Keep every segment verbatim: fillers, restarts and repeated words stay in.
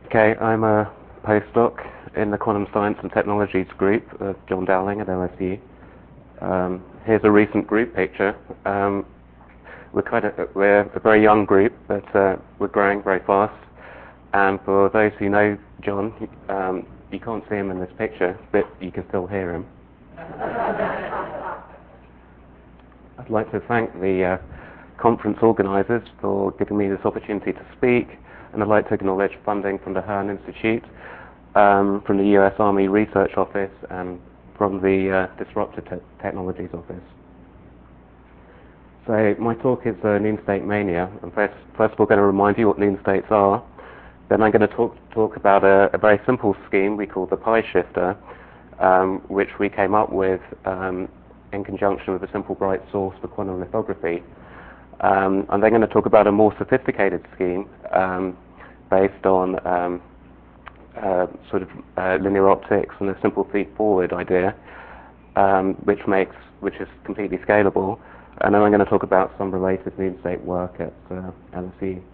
Okay, I'm a postdoc in the Quantum Science and Technologies group of John Dowling at L S U. Um, here's a recent group picture. Um, we're kind of we're a very young group, but uh, we're growing very fast. And for those who know John, um, you can't see him in this picture, but you can still hear him. I'd like to thank the uh, conference organisers for giving me this opportunity to speak, and I'd like to acknowledge funding from the Herne Institute, um, from the U S Army Research Office, and from the uh, Disruptive Te- Technologies Office. So my talk is uh, Noon State Mania. I'm first, first of all going to remind you what noon states are. Then I'm going to talk, talk about a, a very simple scheme we call the pi shifter, um, which we came up with um, in conjunction with a simple bright source for quantum lithography. Um, I'm then going to talk about a more sophisticated scheme um, based on um, uh, sort of uh, linear optics and a simple feed-forward idea, um, which makes which is completely scalable. And then I'm going to talk about some related noon state work at uh, L S U.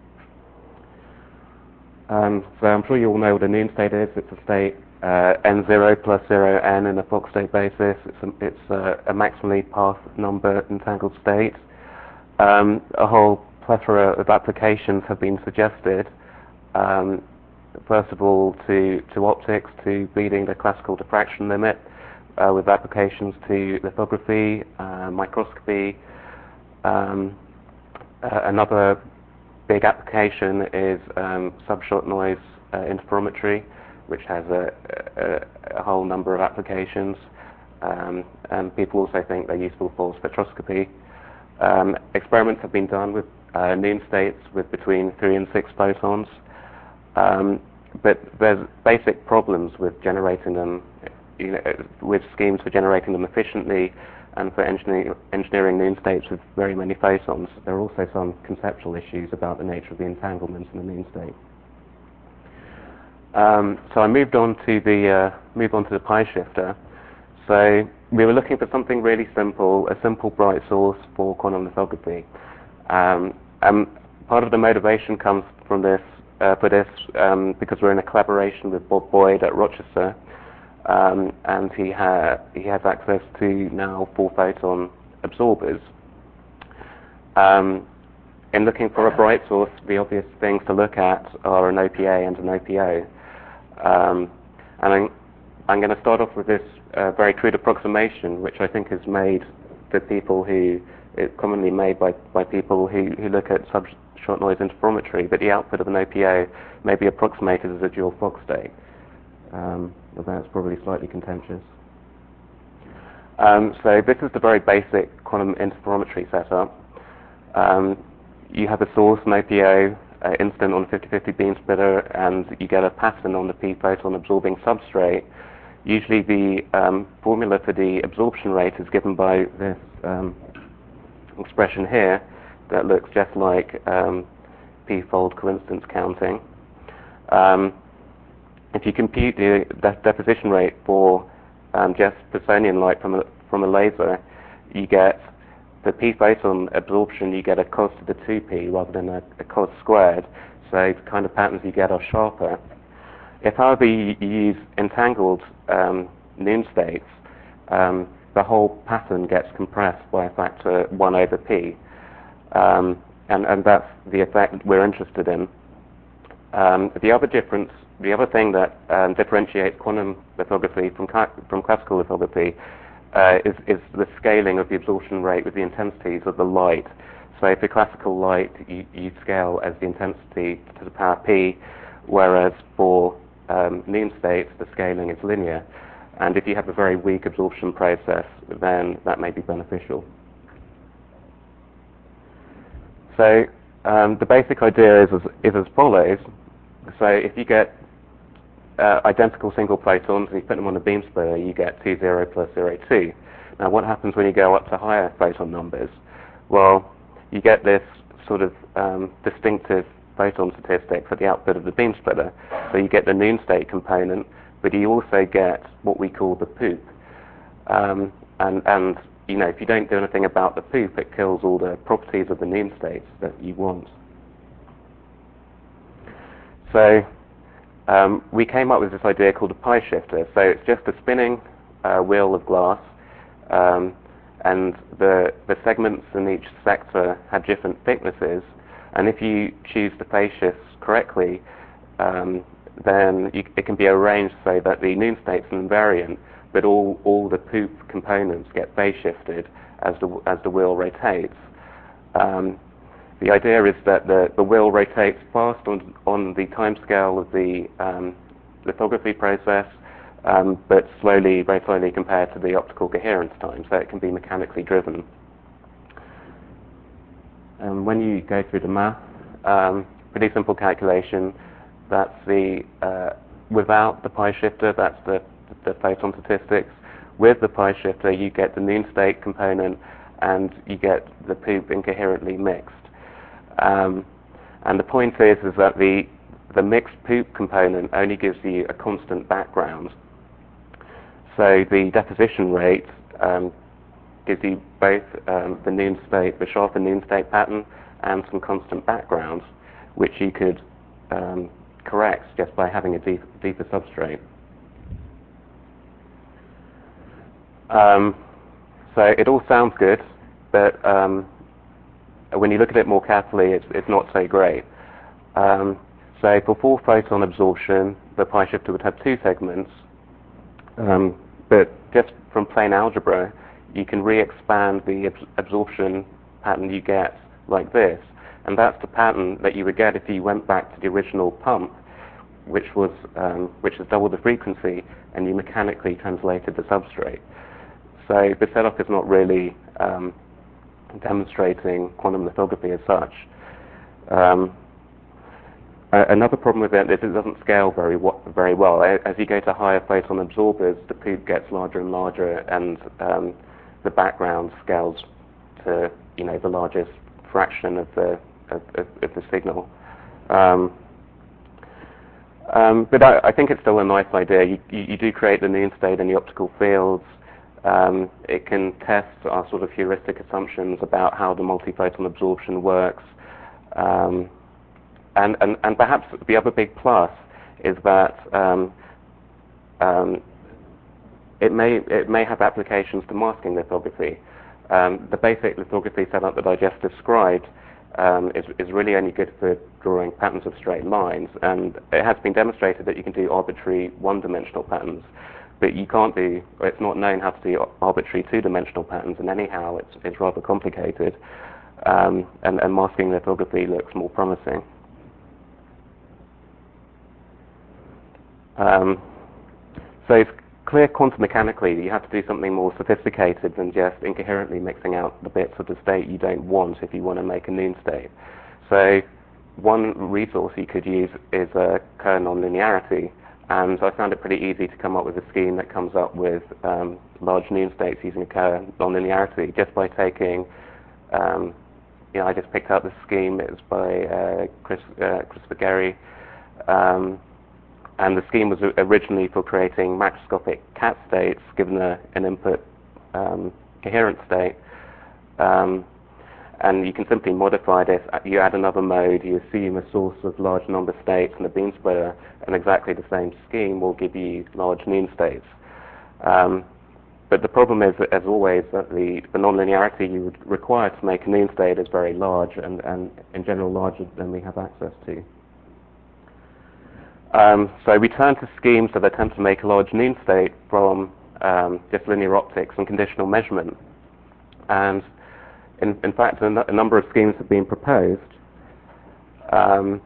Um, so I'm sure you all know what a noon state is. It's a state uh, n zero plus zero n in a Fock state basis. It's a, it's a, a maximally path number entangled state. Um, a whole plethora of applications have been suggested. Um, first of all, to, to optics, to beating the classical diffraction limit, uh, with applications to lithography, uh, microscopy. Um, uh, another big application is um, subshot noise uh, interferometry, which has a, a, a whole number of applications. Um, and people also think they're useful for spectroscopy. Um, experiments have been done with uh, noon states with between three and six photons, um, but there's basic problems with generating them, you know, with schemes for generating them efficiently, and for engineering, engineering noon states with very many photons. There are also some conceptual issues about the nature of the entanglements in the noon state. Um, so I moved on to the uh, move on to the pi shifter. So we were looking for something really simple, a simple bright source for quantum lithography. Um, and part of the motivation comes from this, uh, for this, um, because we're in a collaboration with Bob Boyd at Rochester, um, and he, ha- he has access to now four photon absorbers. Um, in looking for a bright source, the obvious things to look at are an O P A and an O P O. Um, and I'm, I'm going to start off with this uh, very crude approximation, which I think is made for people who, it's commonly made by, by people who, who look at subshot noise interferometry, but the output of an O P O may be approximated as a dual Fock state. Um, although that's probably slightly contentious. Um, so this is the very basic quantum interferometry setup. Um, you have a source, an O P O, uh, instant on a fifty fifty beam splitter, and you get a pattern on the p photon absorbing substrate. Usually the um, formula for the absorption rate is given by this um, expression here that looks just like um, p-fold coincidence counting. Um, if you compute the de- deposition rate for um, just Personian light from a, from a laser, you get the p-photon absorption, you get a cos to the two p rather than a, a cos squared, so the kind of patterns you get are sharper. If, however, you use entangled um, noon states, um, the whole pattern gets compressed by a factor one over p, um, and, and that's the effect we're interested in. Um, the other difference, the other thing that um, differentiates quantum lithography from, ca- from classical lithography uh, is, is the scaling of the absorption rate with the intensities of the light. So for classical light, you, you scale as the intensity to the power p, whereas for um, noon states, the scaling is linear. And if you have a very weak absorption process, then that may be beneficial. So um, the basic idea is as, is as follows. So if you get uh, identical single photons and you put them on a beam splitter, you get two zero plus zero two. Now what happens when you go up to higher photon numbers? Well, you get this sort of um, distinctive photon statistics at the output of the beam splitter. So you get the noon state component, but you also get what we call the poop. Um, and, and you know, if you don't do anything about the poop, it kills all the properties of the noon states that you want. So um, we came up with this idea called a pi shifter. So it's just a spinning uh, wheel of glass, um, and the, the segments in each sector have different thicknesses, and if you choose the phase shifts correctly, um, then you, it can be arranged so that the Noon state's invariant, but all, all the poop components get phase shifted as the, as the wheel rotates. Um, the idea is that the, the wheel rotates fast on, on the timescale of the um, lithography process, um, but slowly, very slowly compared to the optical coherence time, so it can be mechanically driven. Um, when you go through the math, um, pretty simple calculation. That's the uh, without the pi shifter, that's the, the photon statistics. With the pi shifter, you get the Noon state component, and you get the poop incoherently mixed. Um, and the point is, is that the the mixed poop component only gives you a constant background. So the deposition rate um, gives you both um, the Noon state, the sharper Noon state pattern, and some constant background, which you could um, correct just by having a deep, deeper substrate. Um, so it all sounds good, but um, when you look at it more carefully, it's, it's not so great. Um, so for full photon absorption, the pi shifter would have two segments, um, but just from plain algebra, you can re-expand the abs absorption pattern you get like this, and that's the pattern that you would get if you went back to the original pump, which was um, which is double the frequency, and you mechanically translated the substrate. So the setup is not really um, demonstrating quantum lithography as such. Um, Another problem with it is it doesn't scale very very well. As you go to higher photon absorbers, the poop gets larger and larger, and um, the background scales to you know the largest fraction of the of, of, of the signal. Um, um, but I, I think it's still a nice idea. You, you, you do create the Noon state in the optical fields. Um, it can test our sort of heuristic assumptions about how the multi-photon absorption works. Um, And, and, and perhaps the other big plus is that um, um, it may it may have applications to masking lithography. Um, the basic lithography setup that I just described um, is, is really only good for drawing patterns of straight lines, and it has been demonstrated that you can do arbitrary one-dimensional patterns, but you can't do, or it's not known how to do arbitrary two-dimensional patterns, and anyhow it's, it's rather complicated, um, and, and masking lithography looks more promising. Um, so it's clear quantum mechanically that you have to do something more sophisticated than just incoherently mixing out the bits of the state you don't want if you want to make a Noon state. So one resource you could use is uh, Kerr nonlinearity, and I found it pretty easy to come up with a scheme that comes up with um, large Noon states using Kerr nonlinearity just by taking, um, you know, I just picked out the scheme. It was by uh, Chris, uh, Christopher Geary. Um, And the scheme was originally for creating macroscopic cat states given a, an input um, coherent state. Um, and you can simply modify this. You add another mode, you assume a source of large number states and a beam splitter, and exactly the same scheme will give you large Noon states. Um, but the problem is, as always, that the, the nonlinearity you would require to make a Noon state is very large, and, and in general larger than we have access to. Um, so we turn to schemes that attempt to make a large Noon state from um, just linear optics and conditional measurement. And in, in fact, a, n a number of schemes have been proposed, um,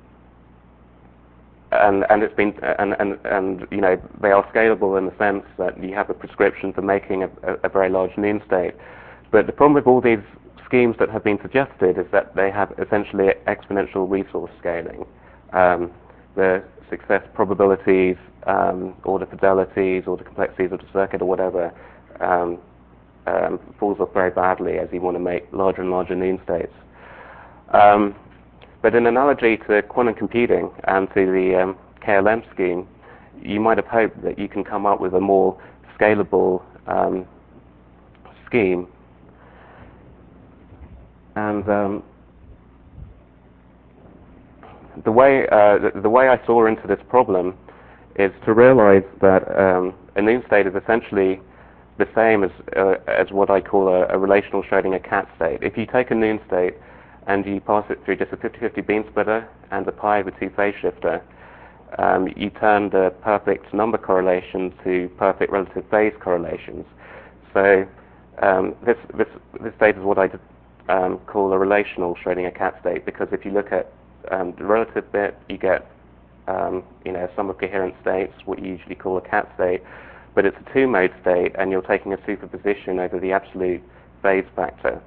and, and it's been and, and, and you know they are scalable in the sense that you have a prescription for making a, a, a very large Noon state. But the problem with all these schemes that have been suggested is that they have essentially exponential resource scaling. Um, the success probabilities, um, or the fidelities, or the complexities of the circuit, or whatever, um, um, falls off very badly as you want to make larger and larger Noon states. Um, but in analogy to quantum computing and to the um, K L M scheme, you might have hoped that you can come up with a more scalable um, scheme. And um, the way uh, the, the way I saw into this problem is to realize that um, a Noon state is essentially the same as uh, as what I call a, a relational Schrodinger cat state. If you take a Noon state and you pass it through just a fifty fifty beam splitter and a pi over two phase shifter, um, you turn the perfect number correlation to perfect relative phase correlations. So um, this this this state is what I um, call a relational Schrodinger cat state, because if you look at um, the relative bit, you get um, you know, a sum of coherent states, what you usually call a cat state, but it's a two-mode state, and you're taking a superposition over the absolute phase factor.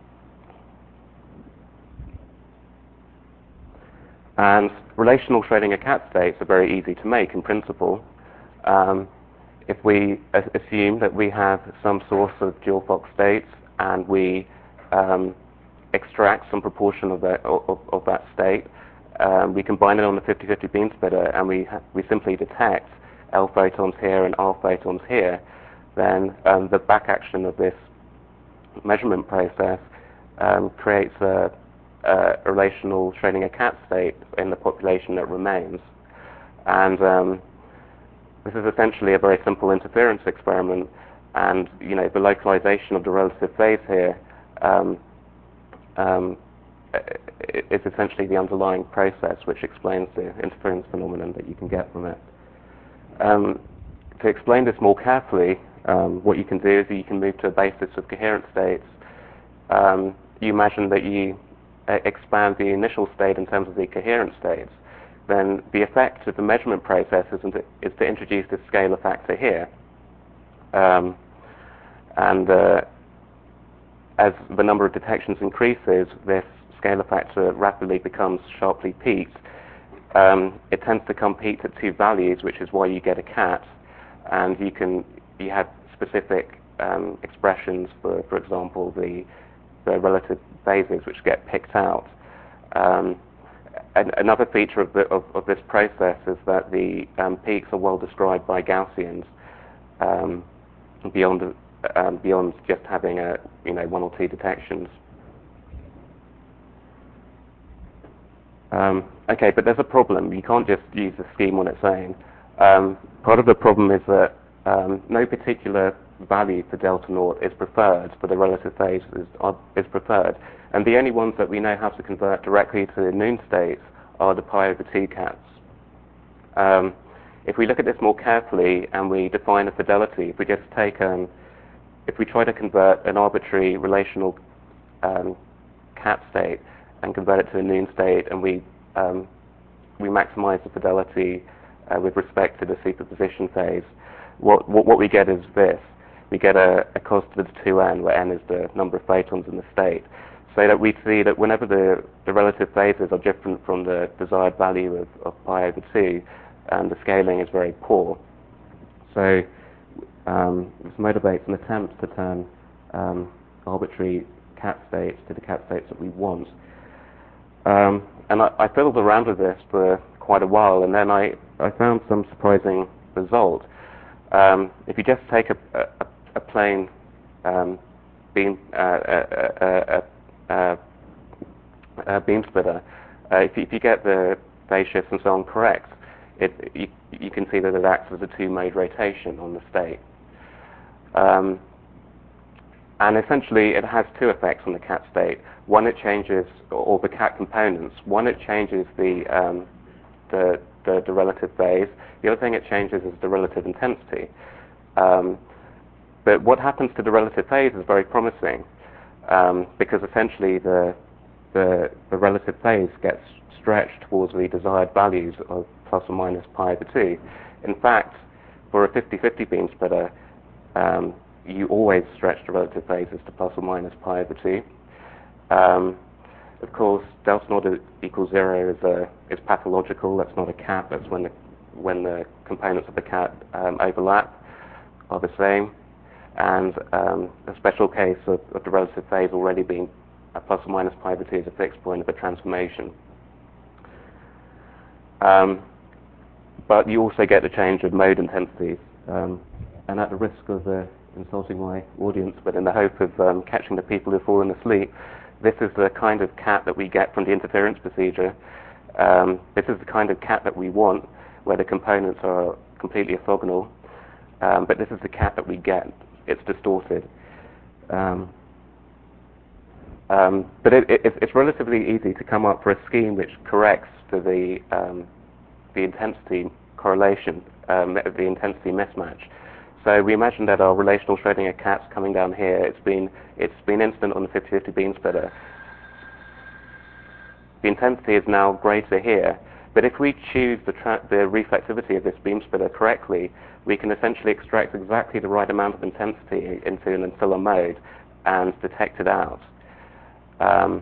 And relational Schrodinger cat states are very easy to make in principle. Um, if we a- assume that we have some source of dual Fock states and we um, extract some proportion of that, of, of that state, um, we combine it on the fifty fifty beam splitter, and we, ha- we simply detect L photons here and R photons here, then um, the back action of this measurement process um, creates a Uh, a relational Schrodinger cat state in the population that remains. And um, this is essentially a very simple interference experiment, and you know, the localization of the relative phase here um, um, is essentially the underlying process which explains the interference phenomenon that you can get from it. Um, to explain this more carefully, um, what you can do is you can move to a basis of coherent states. Um, you imagine that you expand the initial state in terms of the coherent states, then the effect of the measurement process is, is to introduce this scalar factor here. Um, and uh, as the number of detections increases, this scalar factor rapidly becomes sharply peaked. Um, it tends to come peaked at two values, which is why you get a cat, and you can you have specific um, expressions for, for example, the the relative phases which get picked out. Um, an, another feature of, the, of, of this process is that the um, peaks are well described by Gaussians um, beyond um, beyond just having a you know one or two detections. Um, okay, but there's a problem. You can't just use the scheme on its own. Um, part of the problem is that um, no particular value for delta naught is preferred, for the relative phase is, are, is preferred, and the only ones that we know how to convert directly to Noon states are the pi over two cats. Um, if we look at this more carefully and we define a fidelity, if we just take um, if we try to convert an arbitrary relational um, cat state and convert it to a Noon state, and we um, we maximize the fidelity uh, with respect to the superposition phase, what, what what we get is this. We get a, a cos to the two n, where n is the number of photons in the state, so that we see that whenever the, the relative phases are different from the desired value of, of pi over two, and the scaling is very poor. So um, this motivates an attempt to turn um, arbitrary cat states to the cat states that we want. Um, and I, I fiddled around with this for quite a while, and then I, I found some surprising result. Um, if you just take a, a, a plain um, beam uh, a, a, a, a beam splitter, uh, if, you, if you get the phase shifts and so on correct, it, you, you can see that it acts as a two-mode rotation on the state. Um, and essentially, it has two effects on the cat state. One, it changes, or the cat components. One, it changes the um, the, the the relative phase. The other thing it changes is the relative intensity. Um, but what happens to the relative phase is very promising, um, because essentially the, the the relative phase gets stretched towards the desired values of plus or minus pi over two. In fact, for a fifty fifty beam splitter, um, you always stretch the relative phases to plus or minus pi over two. Um, of course, delta naught equals zero is a is pathological. That's not a cat. That's when the when the components of the cat um, overlap, are the same, and um, a special case of, of the relative phase already being a plus or minus pi over two is a fixed point of a transformation. Um, but you also get the change of mode intensities, um, and at the risk of uh, insulting my audience, but in the hope of um, catching the people who've fallen asleep, this is the kind of cat that we get from the interference procedure. Um, this is the kind of cat that we want, where the components are completely orthogonal, um, but this is the cat that we get. It's distorted. Um, um, but it, it, it's relatively easy to come up with a scheme which corrects to the um, the intensity correlation, um, the intensity mismatch. So we imagine that our relational Schrodinger cat's coming down here. It's been it's been instant on the fifty fifty beam splitter. The intensity is now greater here, but if we choose the, tra the reflectivity of this beam splitter correctly, we can essentially extract exactly the right amount of intensity into an ancilla mode and detect it out. Um,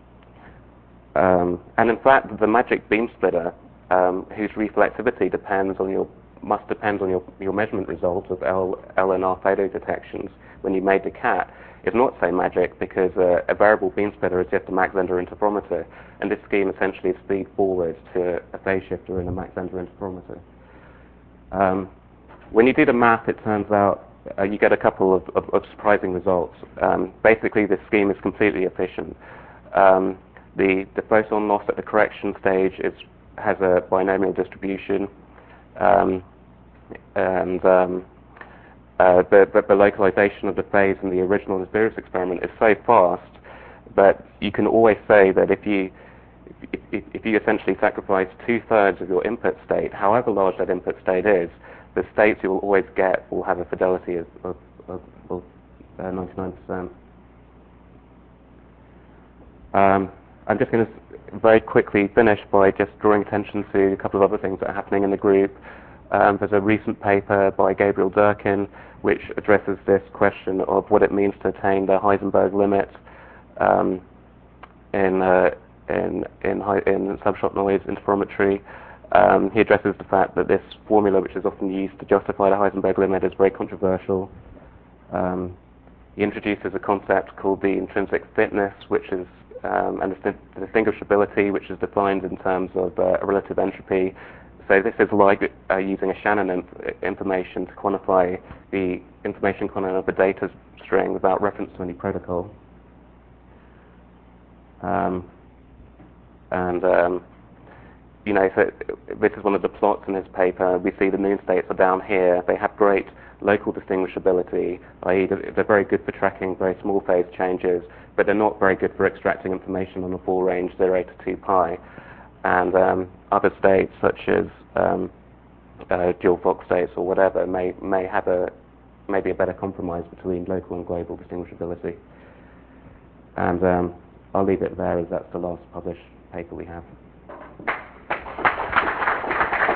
um, and in fact, the magic beam splitter, um, whose reflectivity depends on your must depend on your, your measurement results of L, L and R photo detections when you made the cat, is not so magic because uh, a variable beam splitter is just a Mach-Zehnder interferometer, and this scheme essentially is feed forward to a phase shifter in a Mach-Zehnder interferometer. Um, when you do the math, it turns out uh, you get a couple of, of, of surprising results. Um, basically, this scheme is completely efficient. Um, the, the photon loss at the correction stage is, has a binomial distribution, um, and um, Uh, but, but the localization of the phase in the original Nisberius experiment is so fast that you can always say that if you if, if, if you essentially sacrifice two-thirds of your input state, however large that input state is, the states you will always get will have a fidelity of, of, of, of uh, ninety-nine percent. Um, I'm just going to very quickly finish by just drawing attention to a couple of other things that are happening in the group. Um, there's a recent paper by Gabriel Durkin which addresses this question of what it means to attain the Heisenberg limit um, in, uh, in, in, in subshot noise interferometry. Um, he addresses the fact that this formula, which is often used to justify the Heisenberg limit, is very controversial. Um, he introduces a concept called the intrinsic fitness, which is um, and the distinguishability, which is defined in terms of uh, a relative entropy. So this is like uh, using a Shannon inf information to quantify the information content of a data string without reference to any protocol. Um, and um, you know, so this is one of the plots in his paper. We see the moon states are down here. They have great local distinguishability, that is they're very good for tracking very small phase changes, but they're not very good for extracting information on a full range zero to two pi. And um, other states, such as um, uh, dual Fock states or whatever, may may have a maybe a better compromise between local and global distinguishability. And um, I'll leave it there, as that's the last published paper we have.